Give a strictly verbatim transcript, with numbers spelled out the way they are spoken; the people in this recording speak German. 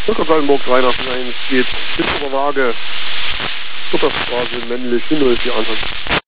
Rückersallenburg drei nach eins geht. Hintere Waage. Futterstraße männlich. null vier Anhang.